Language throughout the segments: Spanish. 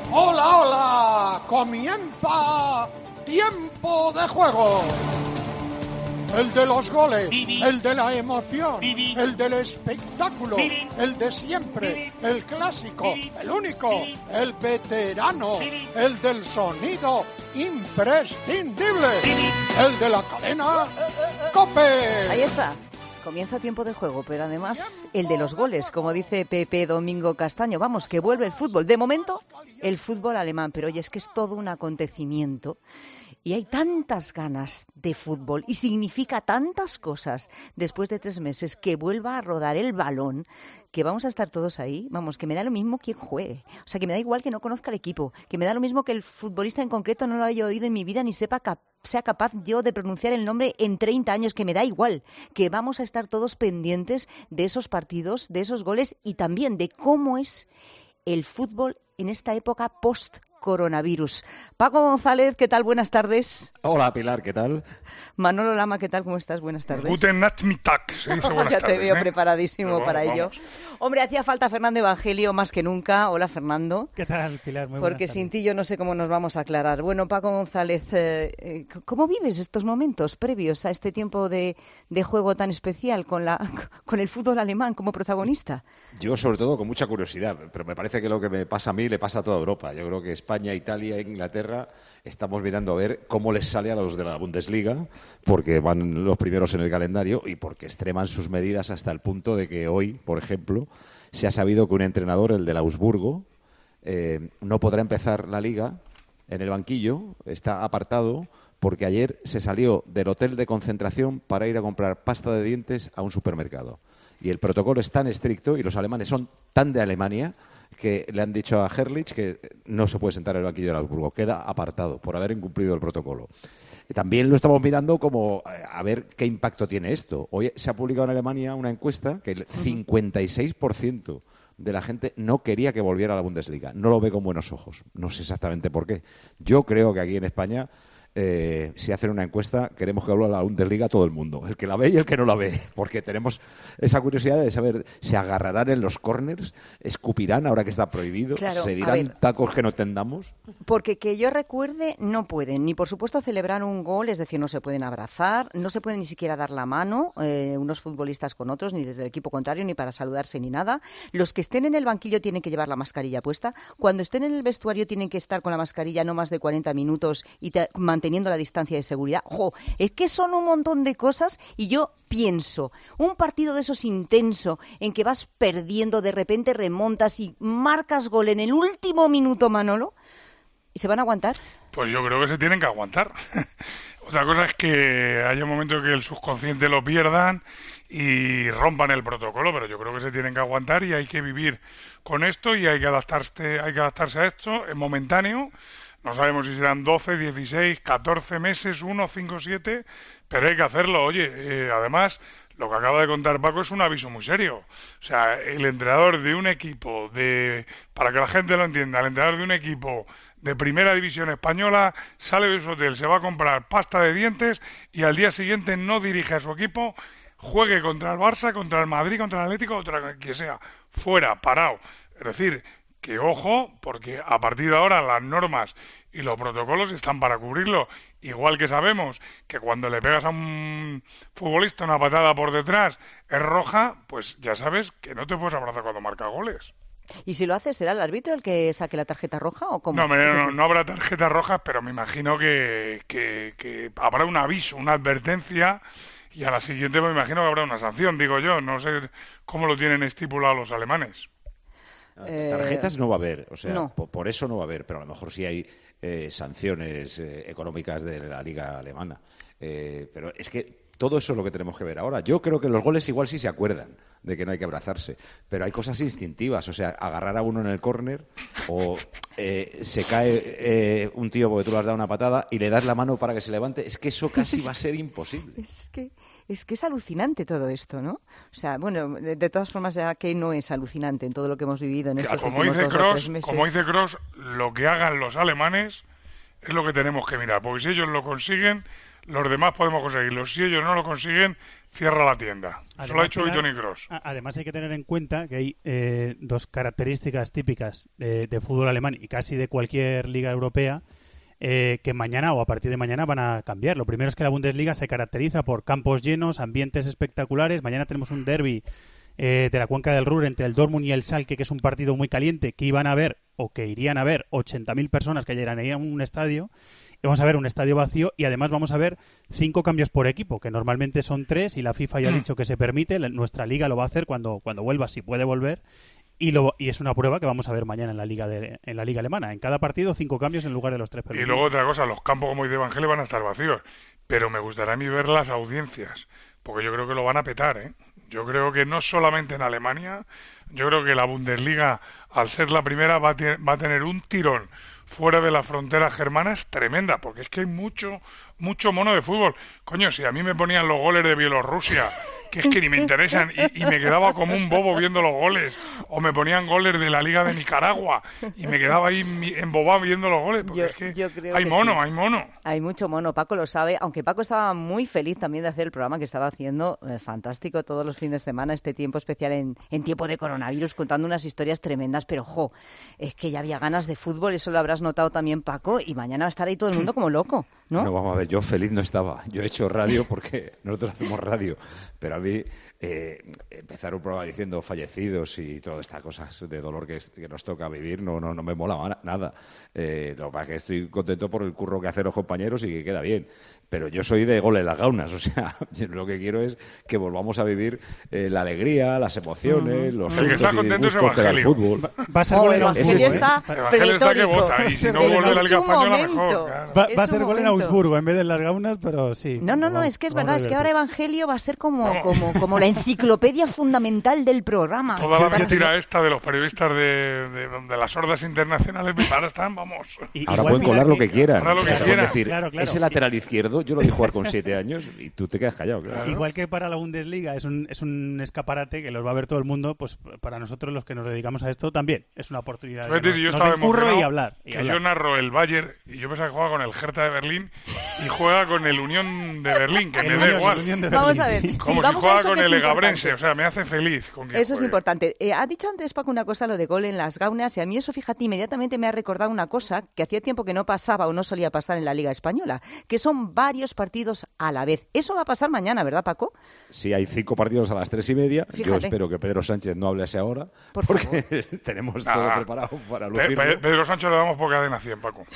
¡Hola, hola! ¡Comienza tiempo de juego! El de los goles, el de la emoción, el del espectáculo, el de siempre, el clásico, el único, el veterano, el del sonido imprescindible, el de la cadena COPE. Ahí está. Comienza tiempo de juego, pero además el de los goles, como dice Pepe Domingo Castaño. Vamos, que vuelve el fútbol. De momento, el fútbol alemán, pero oye, es que es todo un acontecimiento. Y hay tantas ganas de fútbol y significa tantas cosas después de 3 meses que vuelva a rodar el balón, que vamos a estar todos ahí. Vamos, que me da lo mismo quién juegue. O sea, que me da igual que no conozca el equipo, que me da lo mismo que el futbolista en concreto no lo haya oído en mi vida ni sea capaz yo de pronunciar el nombre en 30 años, que me da igual. Que vamos a estar todos pendientes de esos partidos, de esos goles y también de cómo es el fútbol en esta época post-coronavirus. Paco González, ¿qué tal? Buenas tardes. Hola, Pilar, ¿qué tal? Manolo Lama, ¿qué tal? ¿Cómo estás? Buenas tardes. Guten Nachmittag, se dice buenas ya tardes. te veo preparadísimo para ello. Vamos. Hombre, hacía falta Fernando Evangelio más que nunca. Hola, Fernando. ¿Qué tal, Pilar? Muy buenas Porque tardes. sin ti yo no sé cómo nos vamos a aclarar. Bueno, Paco González, ¿cómo vives estos momentos previos a este tiempo de juego tan especial con el fútbol alemán como protagonista? Yo, sobre todo, con mucha curiosidad, pero me parece que lo que me pasa a mí le pasa a toda Europa. Yo creo que España, Italia, Inglaterra estamos mirando a ver cómo les sale a los de la Bundesliga, porque van los primeros en el calendario y porque extreman sus medidas hasta el punto de que hoy, por ejemplo, se ha sabido que un entrenador, el del Augsburgo, no podrá empezar la liga en el banquillo, está apartado porque ayer se salió del hotel de concentración para ir a comprar pasta de dientes a un supermercado. Y el protocolo es tan estricto y los alemanes son tan de Alemania que le han dicho a Herrlich que no se puede sentar en el banquillo del Augsburgo, queda apartado por haber incumplido el protocolo. También lo estamos mirando como a ver qué impacto tiene esto. Hoy se ha publicado en Alemania una encuesta que el 56% de la gente no quería que volviera a la Bundesliga. No lo ve con buenos ojos. No sé exactamente por qué. Yo creo que aquí en España, si hacen una encuesta, queremos que vuelva a la Bundesliga todo el mundo. El que la ve y el que no la ve. Porque tenemos esa curiosidad de saber, ¿se agarrarán en los corners? ¿Escupirán ahora que está prohibido? Claro, ¿Se dirán tacos que no tendamos? Porque que yo recuerde, no pueden, ni por supuesto celebrar un gol, es decir, no se pueden abrazar, no se pueden ni siquiera dar la mano unos futbolistas con otros, ni desde el equipo contrario, ni para saludarse, ni nada. Los que estén en el banquillo tienen que llevar la mascarilla puesta. Cuando estén en el vestuario tienen que estar con la mascarilla no más de 40 minutos y manteniendo la distancia de seguridad. ¡Jo! Es que son un montón de cosas y yo pienso, un partido de esos intenso en que vas perdiendo, de repente remontas y marcas gol en el último minuto, Manolo, ¿y se van a aguantar? Pues yo creo que se tienen que aguantar. Otra cosa es que haya un momento que el subconsciente lo pierdan y rompan el protocolo, pero yo creo que se tienen que aguantar y hay que vivir con esto y hay que adaptarse a esto, es momentáneo. No sabemos si serán 12, 16, 14 meses, 1, 5, 7, pero hay que hacerlo. Oye, además, lo que acaba de contar Paco es un aviso muy serio. O sea, el entrenador de un equipo, para que la gente lo entienda, el entrenador de un equipo de primera división española sale de su hotel, se va a comprar pasta de dientes y al día siguiente no dirige a su equipo, juegue contra el Barça, contra el Madrid, contra el Atlético, contra quien sea, fuera, parado. Es decir, que ojo, porque a partir de ahora las normas y los protocolos están para cubrirlo. Igual que sabemos que cuando le pegas a un futbolista una patada por detrás es roja, pues ya sabes que no te puedes abrazar cuando marca goles. ¿Y si lo hace, será el árbitro el que saque la tarjeta roja o cómo? No habrá tarjetas rojas, pero me imagino que habrá un aviso, una advertencia, y a la siguiente me imagino que habrá una sanción, digo yo. No sé cómo lo tienen estipulado los alemanes. Tarjetas no va a haber, o sea, no. por eso no va a haber, pero a lo mejor sí hay sanciones económicas de la liga alemana. Pero es que todo eso es lo que tenemos que ver ahora. Yo creo que los goles igual sí se acuerdan de que no hay que abrazarse, pero hay cosas instintivas, o sea, agarrar a uno en el córner o se cae un tío porque tú le has dado una patada y le das la mano para que se levante, es que eso casi va a ser imposible. Es que es alucinante todo esto, ¿no? O sea, bueno, de todas formas, ya que no es alucinante en todo lo que hemos vivido en estos últimos 2 o 3 meses. Como dice Kroos, lo que hagan los alemanes es lo que tenemos que mirar, porque si ellos lo consiguen, los demás podemos conseguirlo. Si ellos no lo consiguen, cierra la tienda. Eso lo ha hecho hoy Toni Kroos. Además hay que tener en cuenta que hay dos características típicas de fútbol alemán y casi de cualquier liga europea que mañana o a partir de mañana van a cambiar. Lo primero es que la Bundesliga se caracteriza por campos llenos, ambientes espectaculares. Mañana tenemos un derbi de la cuenca del Ruhr entre el Dortmund y el Schalke, que es un partido muy caliente, que iban a ver o que irían a ver 80.000 personas que llegarían a un estadio. Y vamos a ver un estadio vacío y además vamos a ver 5 cambios por equipo, que normalmente son 3 y la FIFA ya ha dicho que se permite. Nuestra liga lo va a hacer cuando vuelva, si puede volver. Y es una prueba que vamos a ver mañana en la liga alemana. En cada partido 5 cambios en lugar de los 3 permitidos. Y luego otra cosa, los campos, como dice Evangelio, van a estar vacíos. Pero me gustaría a mí ver las audiencias, porque yo creo que lo van a petar, ¿eh? Yo creo que no solamente en Alemania, yo creo que la Bundesliga, al ser la primera, va a tener un tirón fuera de las fronteras germanas tremenda, porque es que hay mucho mono de fútbol. Coño, si a mí me ponían los goles de Bielorrusia, que es que ni me interesan, y me quedaba como un bobo viendo los goles, o me ponían goles de la Liga de Nicaragua, y me quedaba ahí embobado viendo los goles, porque es que hay mono, sí. Hay mono. Hay mucho mono, Paco lo sabe, aunque Paco estaba muy feliz también de hacer el programa que estaba haciendo, fantástico todos los fines de semana, este tiempo especial en tiempo de coronavirus, contando unas historias tremendas, pero es que ya había ganas de fútbol, eso lo habrás notado también, Paco, y mañana va a estar ahí todo el mundo como loco, ¿no? No, vamos a ver, yo feliz no estaba. Yo he hecho radio porque nosotros hacemos radio, pero a mí empezar un programa diciendo fallecidos y todas estas cosas de dolor que nos toca vivir no me mola nada. Lo que pasa es que estoy contento por el curro que hacen los compañeros y que queda bien. Pero yo soy de gol en las gaunas, o sea, lo que quiero es que volvamos a vivir la alegría, las emociones, los sustos y disgustos que da el fútbol. Va a ser gol en Evangelio está que vota, y si no vuelve la Liga Española, mejor. Claro. Va a ser gol en Augsburgo en vez de en las gaunas, pero sí. No, es que es verdad, es que ahora Evangelio va a ser como la enciclopedia fundamental del programa. Toda la mentira esta de los periodistas de las hordas internacionales, ahora están, vamos. Ahora pueden colar lo que quieran. Ahora lo que quieran. Decir, claro. Ese lateral izquierdo, yo lo vi jugar con 7 años y tú te quedas callado. Claro. Igual que para la Bundesliga es un escaparate que los va a ver todo el mundo, pues para nosotros los que nos dedicamos a esto también es una oportunidad de nos curro y hablar. Yo narro el Bayern y yo pensaba que juega con el Hertha de Berlín y juega con el Unión de Berlín, que me da igual. Vamos a ver. Como si juega con el Egabrense, o sea, me hace feliz. Eso es importante. Ha dicho antes, Paco, una cosa, lo de gol en las gaunas, y a mí eso, fíjate, inmediatamente me ha recordado una cosa que hacía tiempo que no pasaba o no solía pasar en la Liga Española, que son varios partidos a la vez. Eso va a pasar mañana, ¿verdad, Paco? Sí, hay 5 partidos a las 3:30. Fíjate. Yo espero que Pedro Sánchez no hable a esa hora, porque tenemos todo preparado para lucirlo. Pedro Sánchez le damos por cadena 100, Paco.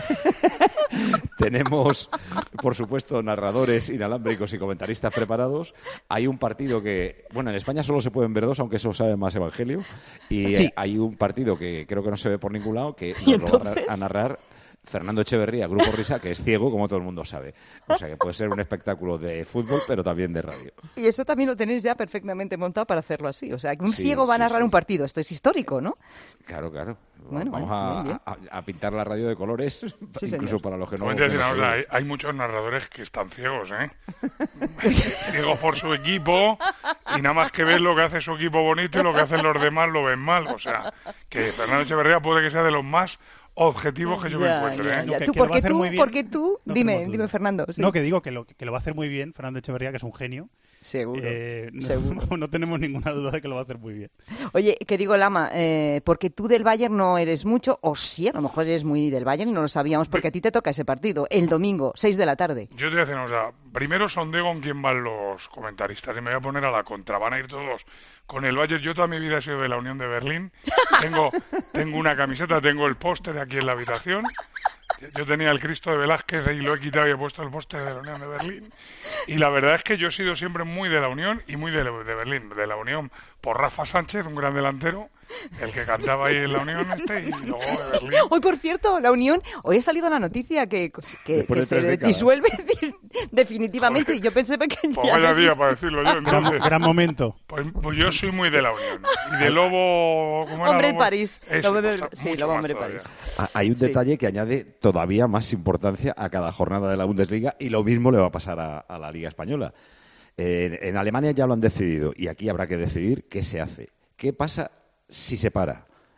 Tenemos, por supuesto, narradores inalámbricos y comentaristas preparados. Hay un partido que, bueno, en España solo se pueden ver 2, aunque eso sabe más Evangelio. Y sí. Hay un partido que creo que no se ve por ningún lado, que nos lo va a narrar Fernando Echeverría, Grupo Risa, que es ciego, como todo el mundo sabe. O sea, que puede ser un espectáculo de fútbol, pero también de radio. Y eso también lo tenéis ya perfectamente montado para hacerlo así. O sea, que un ciego va a narrar un partido. Esto es histórico, ¿no? Claro. Bueno, Vamos a pintar la radio de colores, incluso señor. Para los que no... Hay muchos narradores que están ciegos, ¿eh? Ciegos por su equipo y nada más que ven lo que hace su equipo bonito y lo que hacen los demás lo ven mal. O sea, que Fernando Echeverría puede que sea de los más objetivos que yo me encuentro, ¿eh? Porque tú, dime, Fernando. Sí. No, que digo que lo va a hacer muy bien Fernando Echeverría, que es un genio. Seguro. No tenemos ninguna duda de que lo va a hacer muy bien. Oye, que digo, Lama, porque tú del Bayern no eres mucho, o sí, a lo mejor eres muy del Bayern y no lo sabíamos, porque a ti te toca ese partido, el domingo, 6 de la tarde. Yo te voy a decir una cosa. Primero sondeo con quién van los comentaristas y me voy a poner a la contra. Van a ir todos con el Bayern. Yo toda mi vida he sido de la Unión de Berlín. Tengo una camiseta, tengo el póster aquí en la habitación. Yo tenía el Cristo de Velázquez y lo he quitado y he puesto el póster de la Unión de Berlín. Y la verdad es que yo he sido siempre muy de la Unión y muy de Berlín. De la Unión por Rafa Sánchez, un gran delantero, el que cantaba ahí en la Unión y luego de Berlín. Hoy, por cierto, la Unión, hoy ha salido la noticia que se disuelve definitivamente. Y yo pensé que pues vaya día para decirlo yo. Entonces, gran momento. Pues yo soy muy de la Unión. Y de Lobo... Hombre en París. Lobo Hombre en París. Hay un detalle que añade todavía más importancia a cada jornada de la Bundesliga y lo mismo le va a pasar a la Liga Española. En Alemania ya lo han decidido y aquí habrá que decidir qué se hace. ¿Qué pasa si se para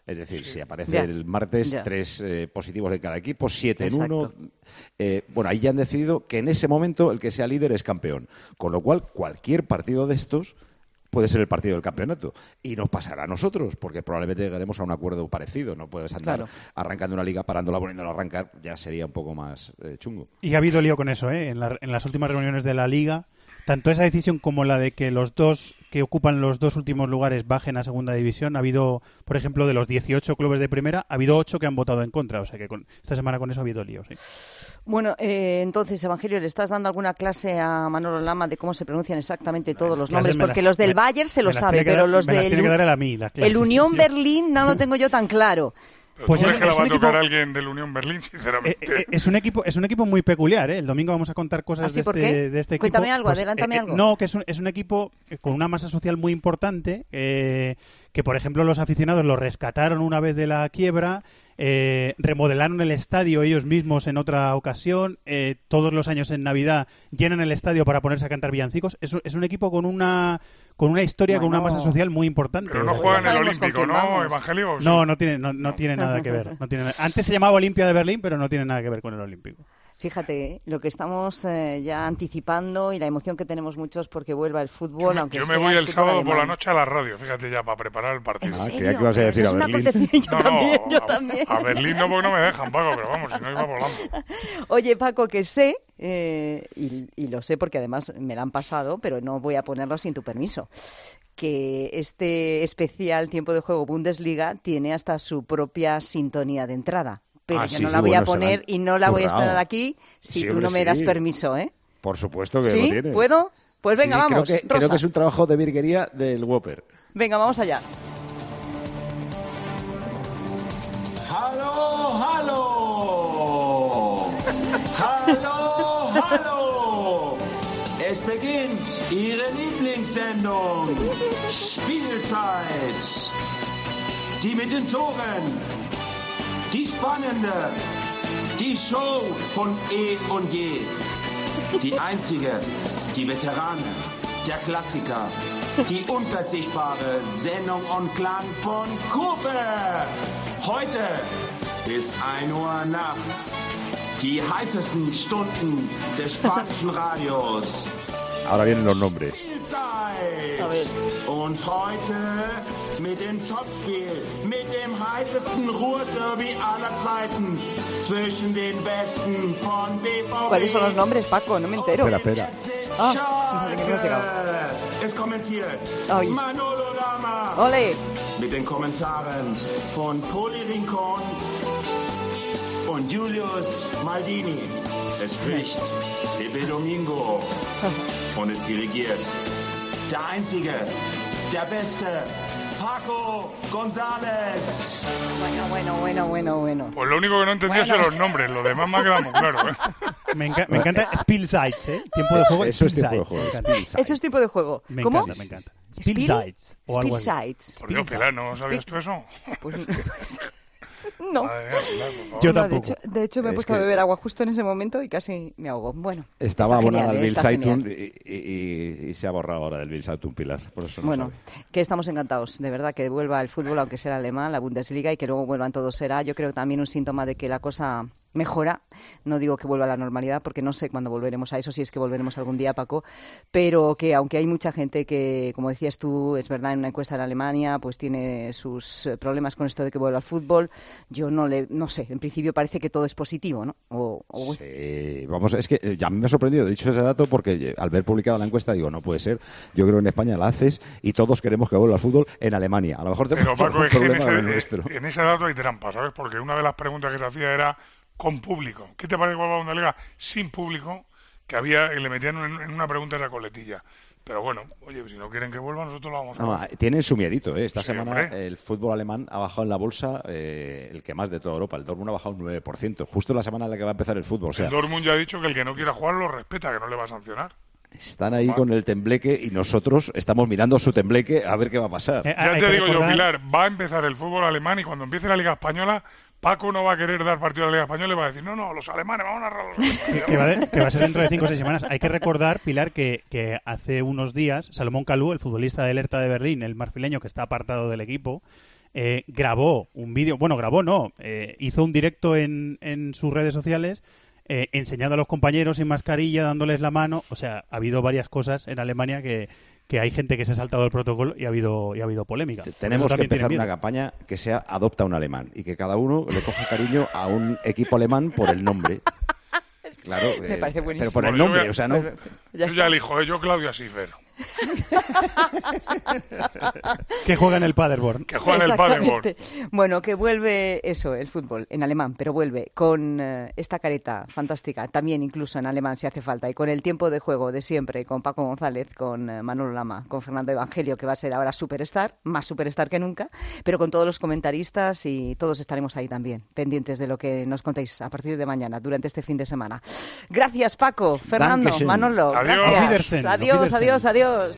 Es decir, si aparece el martes 3 positivos en cada equipo, 7 en uno. Bueno, ahí ya han decidido que en ese momento el que sea líder es campeón. Con lo cual, cualquier partido de estos puede ser el partido del campeonato. Y nos pasará a nosotros, porque probablemente llegaremos a un acuerdo parecido. No puedes andar arrancando una liga, parándola, poniéndola a arrancar. Ya sería un poco más chungo. Y ha habido lío con eso, ¿eh? En las últimas reuniones de la liga, tanto esa decisión como la de que los dos que ocupan los dos últimos lugares bajen a segunda división, ha habido, por ejemplo, de los 18 clubes de primera, ha habido 8 que han votado en contra. O sea que esta semana con eso ha habido lío, sí. Bueno, entonces, Evangelio, ¿le estás dando alguna clase a Manolo Lama de cómo se pronuncian exactamente todos los nombres? Porque los del Bayern se lo sabe, pero los del el Unión Berlín no lo tengo yo tan claro. Pues es que la va a tocar alguien del Unión Berlín, sinceramente. Es un equipo muy peculiar, ¿eh? El domingo vamos a contar cosas de este equipo. Cuéntame algo, adelántame algo. No, que es un equipo con una masa social muy importante, que por ejemplo los aficionados lo rescataron una vez de la quiebra, remodelaron el estadio ellos mismos en otra ocasión, todos los años en Navidad llenan el estadio para ponerse a cantar villancicos. Es un equipo con una historia, con una masa social muy importante. Pero no juega en el Olímpico, ¿no, Evangelio? ¿Sí? No tiene nada que ver. Antes se llamaba Olimpia de Berlín, pero no tiene nada que ver con el Olímpico. Fíjate, lo que estamos ya anticipando y la emoción que tenemos muchos porque vuelva el fútbol, yo me voy el sábado por la noche a la radio, fíjate ya, para preparar el partido. Creía que ibas a decir a Berlín. Yo también. A Berlín no, porque no me dejan, Paco, pero vamos, si no iba volando. Oye, Paco, que sé, y lo sé porque además me lo han pasado, pero no voy a ponerlo sin tu permiso, que este especial Tiempo de Juego Bundesliga tiene hasta su propia sintonía de entrada. Pero yo no la voy a poner y no la voy a estrenar aquí si tú no me das permiso, ¿eh? Por supuesto que lo tienes. ¿Sí? ¿Puedo? Pues venga, vamos. Creo que es un trabajo de virguería del Whopper. Venga, vamos allá. ¡Hallo, hallo! ¡Hallo, hallo! Es beginnt Ihre Lieblingssendung Spielzeit. Die mit den Toren. Die spannende, die Show von und je. Die einzige, die Veterane, der Klassiker, die unverzichtbare Sendung und Klang von Gruppe. Heute bis 1 Uhr nachts. Die heißesten Stunden des spanischen Radios. Ahora vienen los nombres. Und heute mit dem Topspiel, mit dem heißesten Ruhrderby aller Zeiten zwischen den Besten von BVB. ¿Cuáles son los nombres, Paco? No me entero. Espera. Vale, que no hemos llegado. Es kommentiert Manolo Lama. ¡Ole! Mit den Kommentaren von Poli Rincon und Julius Maldini. Es spricht Pepe Domingo und es dirigiert der Einzige, der Beste, Paco González. Bueno. Pues lo único que no entendía son los nombres, lo demás me ha quedado muy claro, ¿eh? Me encanta Spielzeit, ¿eh? Tiempo de juego. Eso es tiempo de juego. Eso es tiempo de juego. ¿Cómo? Me encanta. Spielzeit. Spielzeit. Por Dios, Pilar, ¿no sabías tú eso? Pues, no. Yo tampoco. De hecho, me he puesto a beber agua justo en ese momento y casi me ahogo. Bueno. Estaba abonada al Bildzeitung y se ha borrado ahora del Bildzeitung, Pilar. Por eso no sabe. Que estamos encantados, de verdad, que vuelva el fútbol, aunque sea el alemán, la Bundesliga, y que luego vuelvan todos. Será, yo creo, también un síntoma de que la cosa mejora. No digo que vuelva a la normalidad, porque no sé cuándo volveremos a eso, si es que volveremos algún día, Paco, pero que aunque hay mucha gente que, como decías tú, es verdad, en una encuesta en Alemania, pues tiene sus problemas con esto de que vuelva al fútbol, yo no sé, en principio parece que todo es positivo, ¿no? Sí, vamos, es que ya me ha sorprendido, he dicho ese dato porque al ver publicada la encuesta digo, no puede ser, yo creo que en España la haces y todos queremos que vuelva al fútbol en Alemania. A lo mejor tenemos un problema nuestro. En ese dato hay trampa, ¿sabes? Porque una de las preguntas que se hacía era con público. ¿Qué te parece que vuelva a una liga sin público? Que le metían en una pregunta esa coletilla. Pero bueno, oye, si no quieren que vuelva, nosotros lo vamos a hacer. Tienen su miedito, ¿eh? Esta semana hombre. El fútbol alemán ha bajado en la bolsa el que más de toda Europa. El Dortmund ha bajado un 9%, justo la semana en la que va a empezar el fútbol. O sea, el Dortmund ya ha dicho que el que no quiera jugar lo respeta, que no le va a sancionar. Están ahí con el tembleque y nosotros estamos mirando su tembleque a ver qué va a pasar. Ya te digo yo, Pilar, va a empezar el fútbol alemán y cuando empiece la Liga Española, Paco no va a querer dar partido a la Liga Española y va a decir, no, los alemanes, vamos a narrar los alemanes. Que va a ser dentro de 5 o 6 semanas. Hay que recordar, Pilar, que hace unos días Salomón Kalou, el futbolista del Hertha de Berlín, el marfileño que está apartado del equipo, grabó un vídeo, hizo un directo en sus redes sociales enseñando a los compañeros sin mascarilla, dándoles la mano. O sea, ha habido varias cosas en Alemania que hay gente que se ha saltado el protocolo y ha habido polémica. Tenemos que empezar una campaña que sea adopta un alemán y que cada uno le coja cariño a un equipo alemán por el nombre. Claro, me parece buenísimo. Pero por el nombre, o sea, ¿no? Yo ya elijo, yo Claudia Schiffer. Que juega en el Paderborn. Que juega en el Paderborn. Bueno, que vuelve eso, el fútbol, en alemán, pero vuelve con esta careta fantástica, también incluso en alemán si hace falta, y con el tiempo de juego de siempre, con Paco González, con Manolo Lama, con Fernando Evangelio, que va a ser ahora superstar, más superstar que nunca, pero con todos los comentaristas y todos estaremos ahí también, pendientes de lo que nos contéis a partir de mañana, durante este fin de semana. Gracias, Paco, Fernando, Manolo. Adiós. Gracias. Adiós.